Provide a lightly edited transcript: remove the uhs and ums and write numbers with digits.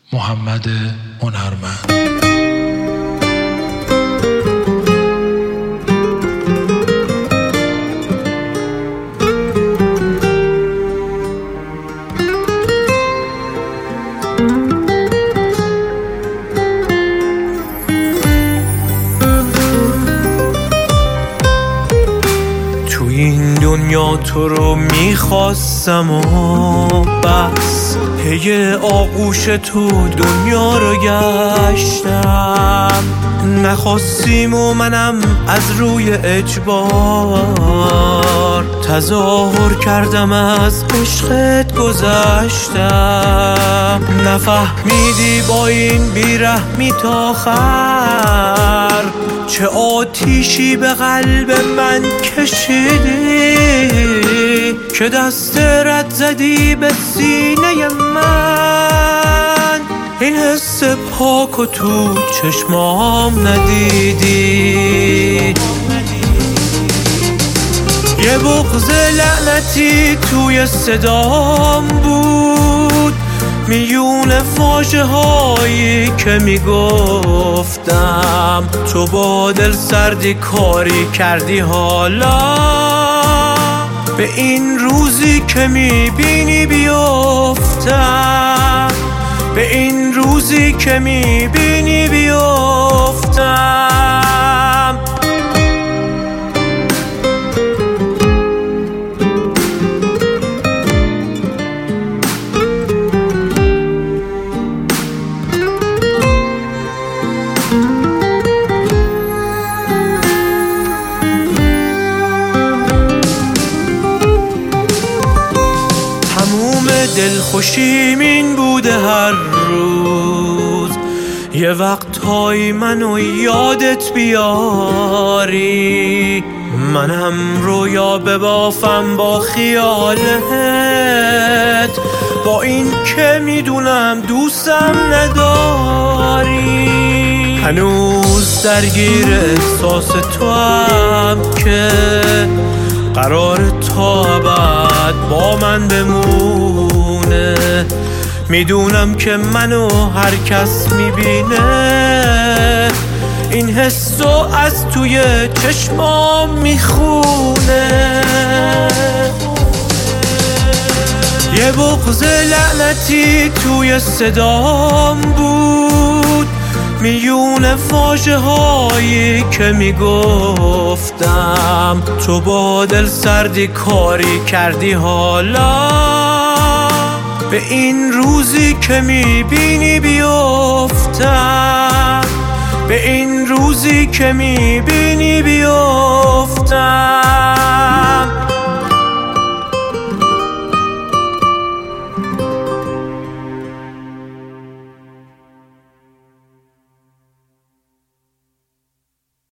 محمد هنرمند. تو این دنیا تو رو میخواستم و بس، پی آغوش تو دنیا رو گشتم. نخواستیم و منم از روی اجبار تظاهر کردم، از عشقت گذشتم. نفهمیدی با این بیرحمی تا آخر چه آتیشی به قلب من کشیدی، که دست رد زدی به سینه من. این حس پاک و تو چشمام ندیدی، یه بغض لعنتی توی صدام بود، میون فاجعه هایی که میگفتم. تو با دل سردی کاری کردی حالا به این روزی که میبینی بیفتم، به این روزی که میبینی بیفتم. دلخوشیم این بوده هر روز، یه وقتهایی منو یادت بیاری، منم رویا ببافم با خیالت. با این که میدونم دوستم نداری، هنوز درگیر احساس تو هم که قرار تا ابد با من بمونه. میدونم که منو هر کس میبینه، این حسو از توی چشمام میخونه. یه بغض لعنتی توی صدام بود، میون فاجعه هایی که میگفتم. تو با دل سردی کاری کردی حالا به این روزی که میبینی بیفتم، به این روزی که میبینی بیفتم.